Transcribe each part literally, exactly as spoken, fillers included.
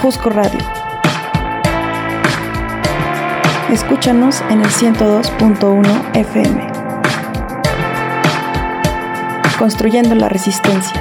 Ajusco Radio. Escúchanos en el ciento dos punto uno F M. Construyendo la resistencia.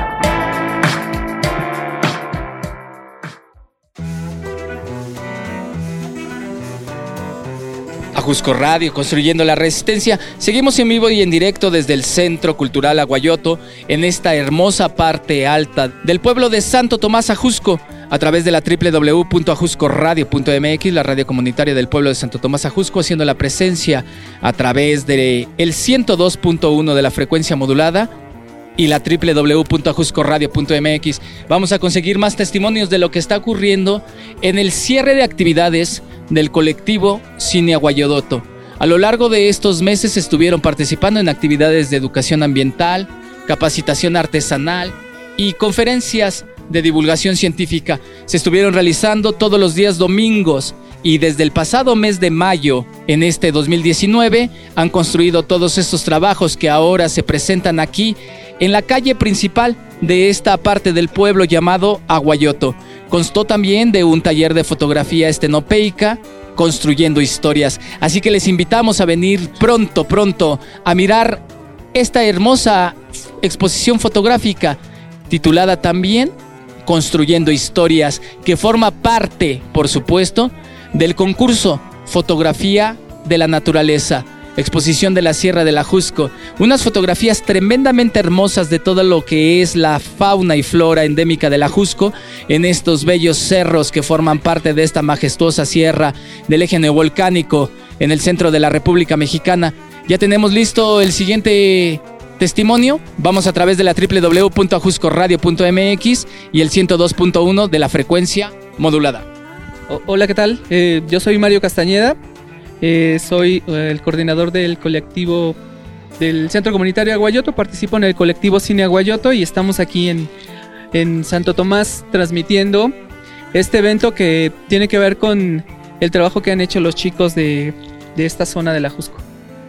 Ajusco Radio, construyendo la resistencia. Seguimos en vivo y en directo desde el Centro Cultural Aguayoto, en esta hermosa parte alta del pueblo de Santo Tomás Ajusco, a través de la doble u doble u doble u punto ajusco radio punto m x, la radio comunitaria del pueblo de Santo Tomás Ajusco, haciendo la presencia a través de el ciento dos punto uno de la frecuencia modulada y la doble u doble u doble u punto ajusco radio punto m x. Vamos a conseguir más testimonios de lo que está ocurriendo en el cierre de actividades del colectivo Cine Aguayoto. A lo largo de estos meses estuvieron participando en actividades de educación ambiental, capacitación artesanal y conferencias de divulgación científica. Se estuvieron realizando todos los días domingos y desde el pasado mes de mayo en este dos mil diecinueve han construido todos estos trabajos que ahora se presentan aquí en la calle principal de esta parte del pueblo llamado Aguayoto. Constó también de un taller de fotografía estenopeica, construyendo historias. Así que les invitamos a venir pronto, pronto a mirar esta hermosa exposición fotográfica titulada también Construyendo Historias, que forma parte, por supuesto, del concurso Fotografía de la Naturaleza, exposición de la Sierra del Ajusco. Unas fotografías tremendamente hermosas de todo lo que es la fauna y flora endémica del Ajusco en estos bellos cerros que forman parte de esta majestuosa sierra del eje neovolcánico en el centro de la República Mexicana. Ya tenemos listo el siguiente testimonio. Vamos a través de la doble u doble u doble u punto ajusco radio punto m x y el ciento dos punto uno de la frecuencia modulada. O- Hola, ¿qué tal? Eh, yo soy Mario Castañeda. Eh, soy eh, el coordinador del colectivo del Centro Comunitario Aguayoto. Participo en el colectivo Cine Aguayoto y estamos aquí en, en Santo Tomás transmitiendo este evento que tiene que ver con el trabajo que han hecho los chicos de, de esta zona del Ajusco.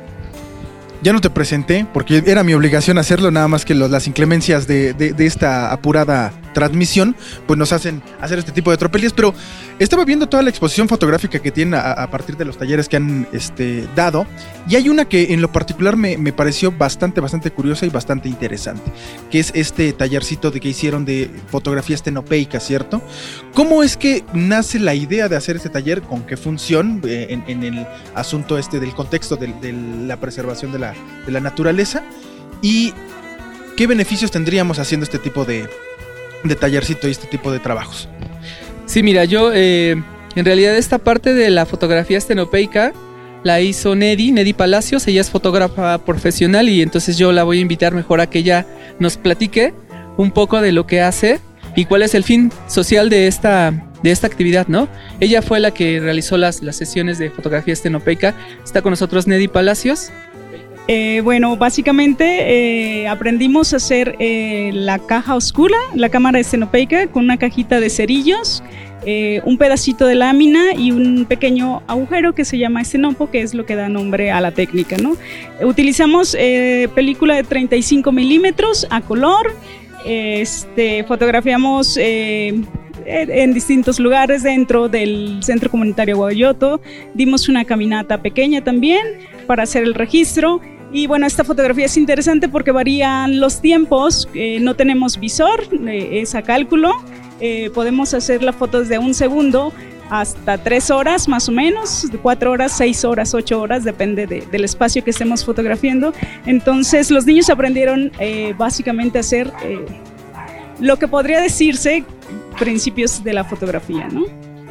Ya no te presenté porque era mi obligación hacerlo, nada más que los, las inclemencias de, de, de esta apurada transmisión pues nos hacen hacer este tipo de tropelías, pero estaba viendo toda la exposición fotográfica que tienen a, a partir de los talleres que han este, dado, y hay una que en lo particular me, me pareció bastante, bastante curiosa y bastante interesante, que es este tallercito de que hicieron de fotografía estenopeica, ¿cierto? ¿Cómo es que nace la idea de hacer este taller? ¿Con qué función? Eh, en, en el asunto este del contexto de, de la preservación de la, de la naturaleza, y qué beneficios tendríamos haciendo este tipo de, de tallercito y este tipo de trabajos. Sí, mira, yo eh, en realidad esta parte de la fotografía estenopeica la hizo Nedi, Nedi Palacios. Ella es fotógrafa profesional y entonces yo la voy a invitar mejor a que ella nos platique un poco de lo que hace y cuál es el fin social de esta, de esta actividad, ¿no? Ella fue la que realizó las, las sesiones de fotografía estenopeica. Está con nosotros Nedi Palacios. Eh, bueno, básicamente eh, aprendimos a hacer eh, la caja oscura, la cámara estenopeica, con una cajita de cerillos, eh, un pedacito de lámina y un pequeño agujero que se llama estenopo, que es lo que da nombre a la técnica, ¿no? Utilizamos eh, película de treinta y cinco milímetros a color, este, fotografiamos eh, en distintos lugares dentro del Centro Comunitario Aguayoto, dimos una caminata pequeña también para hacer el registro. Y bueno, esta fotografía es interesante porque varían los tiempos, eh, no tenemos visor, eh, es a cálculo, eh, podemos hacer la foto desde un segundo hasta tres horas más o menos, cuatro horas, seis horas, ocho horas, depende de, del espacio que estemos fotografiando. Entonces los niños aprendieron eh, básicamente a hacer eh, lo que podría decirse principios de la fotografía, ¿no?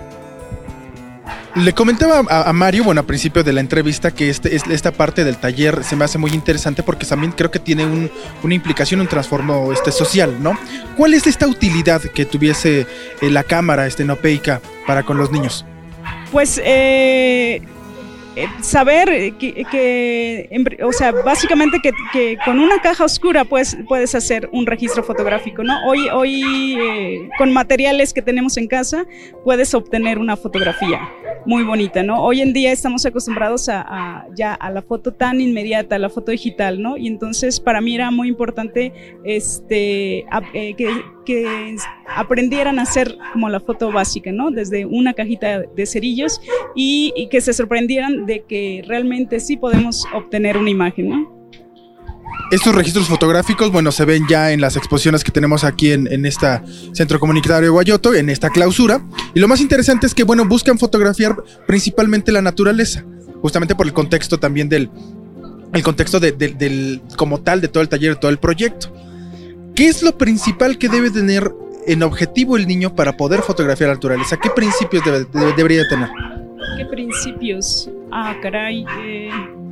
Le comentaba a, a Mario, bueno, a principio de la entrevista, que este, esta parte del taller se me hace muy interesante porque también creo que tiene un, una implicación, un trastorno este, social, ¿no? ¿Cuál es esta utilidad que tuviese eh, la cámara estenopeica para con los niños? Pues eh, eh, saber que, que, o sea, básicamente que, que con una caja oscura pues, puedes hacer un registro fotográfico, ¿no? Hoy, hoy eh, con materiales que tenemos en casa puedes obtener una fotografía. muy bonita, ¿no? Hoy en día estamos acostumbrados a, a ya a la foto tan inmediata, a la foto digital, ¿no? Y entonces para mí era muy importante este, a, eh, que, que aprendieran a hacer como la foto básica, ¿no? Desde una cajita de cerillos y, y que se sorprendieran de que realmente sí podemos obtener una imagen, ¿no? Estos registros fotográficos, bueno, se ven ya en las exposiciones que tenemos aquí en, en este Centro Comunitario de Guayoto, en esta clausura. Y lo más interesante es que, bueno, buscan fotografiar principalmente la naturaleza, justamente por el contexto también del, el contexto de, de, del, como tal, de todo el taller, de todo el proyecto. ¿Qué es lo principal que debe tener en objetivo el niño para poder fotografiar la naturaleza? ¿Qué principios debe, de, debería tener? ¿Qué principios? Ah, caray. Eh,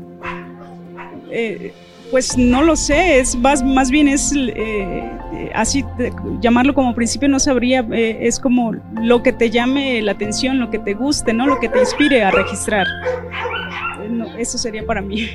eh, Pues no lo sé, es más, más bien es eh, así, de, llamarlo como principio no sabría, eh, es como lo que te llame la atención, lo que te guste, ¿no? Lo que te inspire a registrar. Eh, no, eso sería para mí.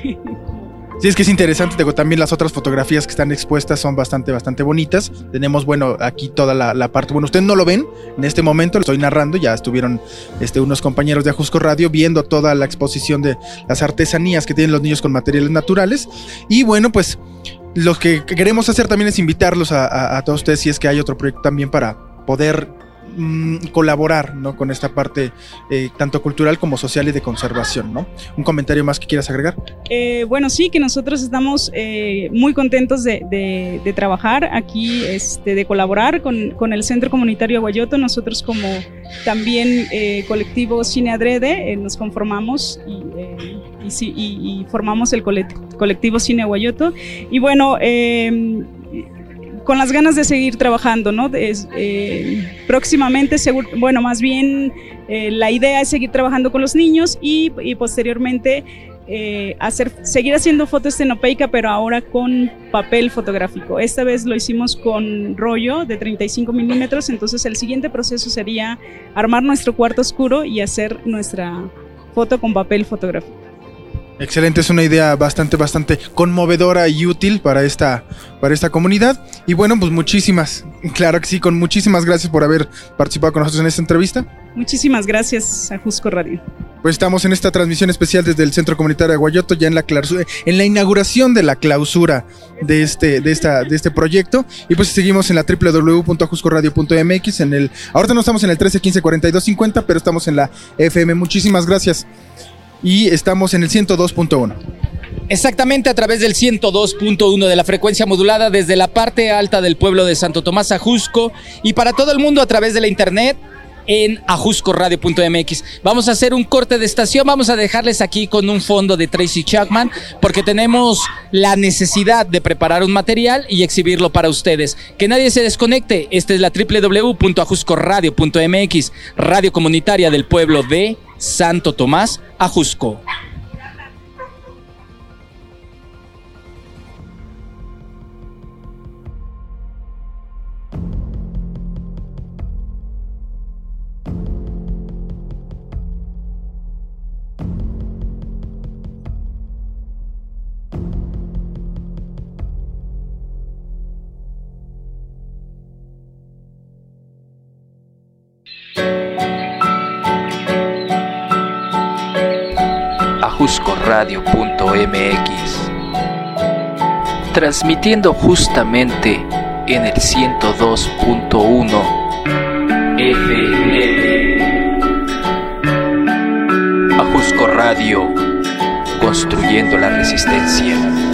Sí, es que es interesante, digo, también las otras fotografías que están expuestas son bastante, bastante bonitas. Tenemos, bueno, aquí toda la, la parte, bueno, ustedes no lo ven en este momento, lo estoy narrando, ya estuvieron este, unos compañeros de Ajusco Radio viendo toda la exposición de las artesanías que tienen los niños con materiales naturales. Y bueno, pues lo que queremos hacer también es invitarlos a, a, a todos ustedes, si es que hay otro proyecto también para poder colaborar, ¿no? Con esta parte eh, tanto cultural como social y de conservación, ¿no? ¿Un comentario más que quieras agregar? Eh, bueno, sí, que nosotros estamos eh, muy contentos de, de, de trabajar aquí, este, de colaborar con, con el Centro Comunitario Aguayoto. Nosotros como también eh, colectivo Cine Adrede eh, nos conformamos y, eh, y, y, y formamos el colectivo Cine Aguayoto. Y bueno, eh, con las ganas de seguir trabajando, ¿no? Es, eh, próximamente, seguro, bueno, más bien eh, la idea es seguir trabajando con los niños y, y posteriormente eh, hacer, seguir haciendo foto estenopeica, pero ahora con papel fotográfico. Esta vez lo hicimos con rollo de treinta y cinco milímetros, entonces el siguiente proceso sería armar nuestro cuarto oscuro y hacer nuestra foto con papel fotográfico. Excelente, es una idea bastante, bastante conmovedora y útil para esta, para esta comunidad. Y bueno, pues muchísimas, claro que sí, con muchísimas gracias por haber participado con nosotros en esta entrevista. Muchísimas gracias a Ajusco Radio. Pues estamos en esta transmisión especial desde el Centro Comunitario de Aguayoto, ya en la clausura, en la inauguración de la clausura de este, de esta, de este proyecto. Y pues seguimos en la doble u doble u doble u punto ajusco radio punto m x, en el, ahorita no estamos en el trece quince cuarenta y dos cincuenta, pero estamos en la F M. Muchísimas gracias. Y estamos en el ciento dos punto uno. Exactamente, a través del ciento dos punto uno de la frecuencia modulada desde la parte alta del pueblo de Santo Tomás Ajusco y para todo el mundo a través de la internet en ajusco radio punto m x. Vamos a hacer un corte de estación, vamos a dejarles aquí con un fondo de Tracy Chapman porque tenemos la necesidad de preparar un material y exhibirlo para ustedes. Que nadie se desconecte, esta es la doble u doble u doble u punto ajusco radio punto m x, radio comunitaria del pueblo de Santo Tomás Ajusco. ajusco radio punto m x, transmitiendo justamente en el ciento dos punto uno F M. Ajusco Radio, construyendo la resistencia.